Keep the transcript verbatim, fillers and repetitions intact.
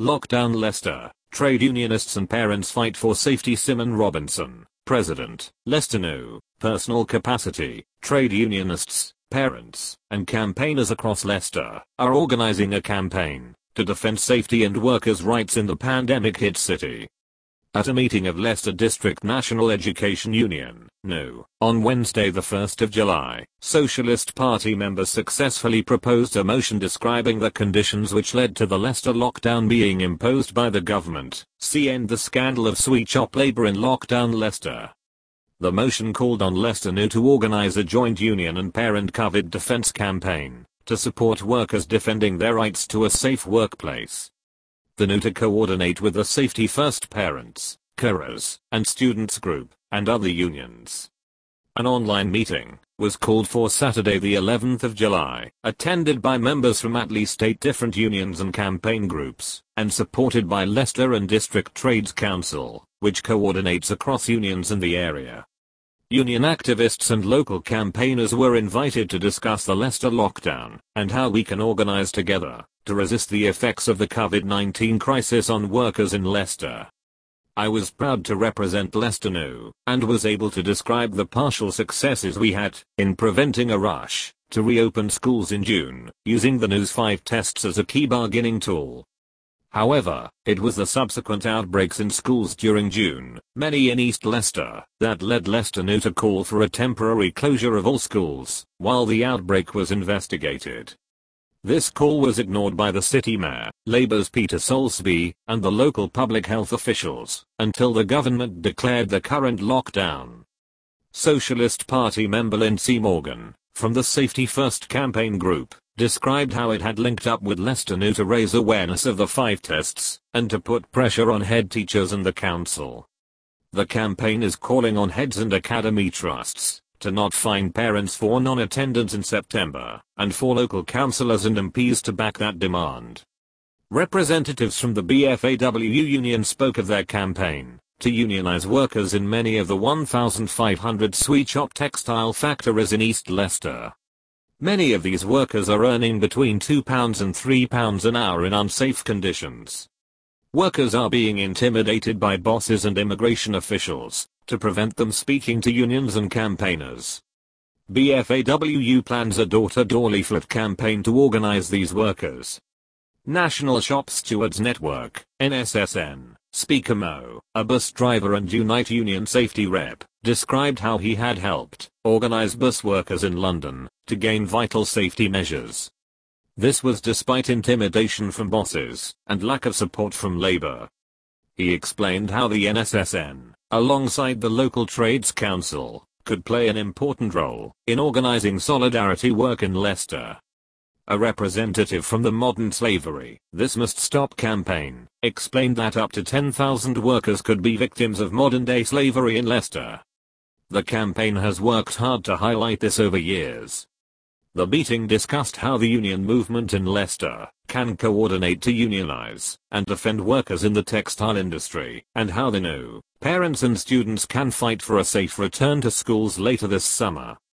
Lockdown Leicester, trade unionists and parents fight for safety. Simon Robinson, President, Leicester No. Personal capacity, trade unionists, parents, and campaigners across Leicester are organising a campaign to defend safety and workers' rights in the pandemic-hit city. At a meeting of Leicester District National Education Union, No., on Wednesday the first of July, Socialist Party members successfully proposed a motion describing the conditions which led to the Leicester lockdown being imposed by the government. See End the Scandal of Sweet Shop Labour in Lockdown Leicester. The motion called on Leicester No. to organise a joint union and parent COVID defence campaign to support workers defending their rights to a safe workplace. The N U to coordinate with the Safety First Parents, carers, and Students Group, and other unions. An online meeting was called for Saturday the eleventh of July, attended by members from at least eight different unions and campaign groups, and supported by Leicester and District Trades Council, which coordinates across unions in the area. Union activists and local campaigners were invited to discuss the Leicester lockdown, and how we can organise together to resist the effects of the COVID nineteen crisis on workers in Leicester. I was proud to represent Leicester No., and was able to describe the partial successes we had in preventing a rush to reopen schools in June, using the N U's five tests as a key bargaining tool. However, it was the subsequent outbreaks in schools during June, many in East Leicester, that led Leicester No. to call for a temporary closure of all schools, while the outbreak was investigated. This call was ignored by the City Mayor, Labour's Peter Soulsby, and the local public health officials, until the government declared the current lockdown. Socialist Party member Lindsay Morgan, from the Safety First campaign group, described how it had linked up with Leicester No. to raise awareness of the five tests, and to put pressure on head teachers and the council. The campaign is calling on heads and academy trusts to not fine parents for non-attendance in September, and for local councillors and M Ps to back that demand. Representatives from the B F A W union spoke of their campaign to unionise workers in many of the one thousand five hundred sweet shop textile factories in East Leicester. Many of these workers are earning between two pounds and three pounds an hour in unsafe conditions. Workers are being intimidated by bosses and immigration officials to prevent them speaking to unions and campaigners. B F A W plans a door-to-door leaflet campaign to organise these workers. National Shop Stewards Network, N S S N, Speaker Mo, a bus driver and Unite Union safety rep, described how he had helped organise bus workers in London to gain vital safety measures. This was despite intimidation from bosses and lack of support from Labour. He explained how the N S S N, alongside the local Trades Council, could play an important role in organising solidarity work in Leicester. A representative from the Modern Slavery, This Must Stop campaign, explained that up to ten thousand workers could be victims of modern-day slavery in Leicester. The campaign has worked hard to highlight this over years. The meeting discussed how the union movement in Leicester can coordinate to unionise and defend workers in the textile industry, and how the N U, parents and students can fight for a safe return to schools later this summer.